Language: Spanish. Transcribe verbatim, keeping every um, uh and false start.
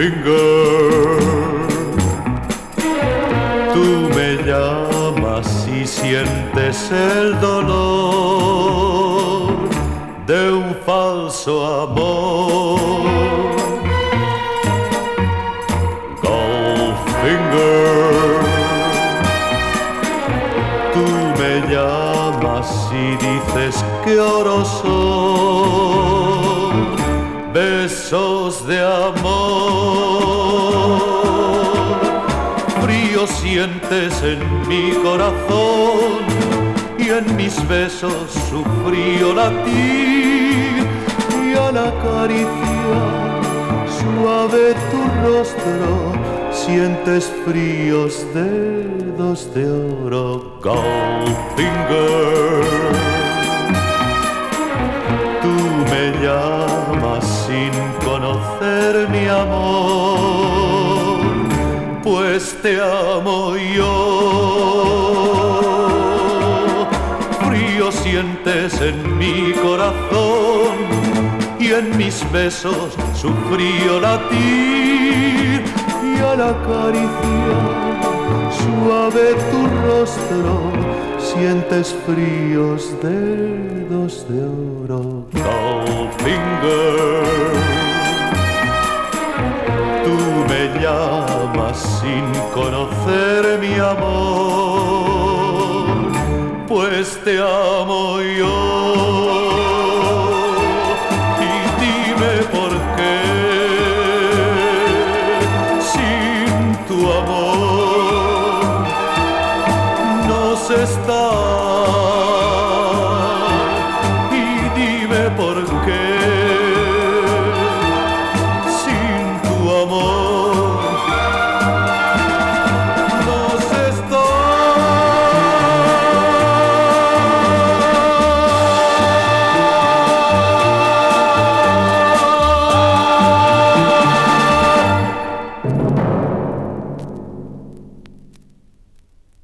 Goldfinger. Tú me llamas y sientes el dolor de un falso amor. Goldfinger. Tú me llamas y dices que oro son besos de amor. Frío sientes en mi corazón y en mis besos su frío latir, y al acariciar suave tu rostro sientes fríos dedos de oro. Goldfinger. Tú me llamas sin conocer mi amor, pues te amo yo. Frío sientes en mi corazón y en mis besos su frío latir, y al acariciar suave tu rostro sientes fríos dedos de oro. Goldfinger. Tú me llamas sin conocer mi amor, pues te amo yo. Y dime por qué sin tu amor nos está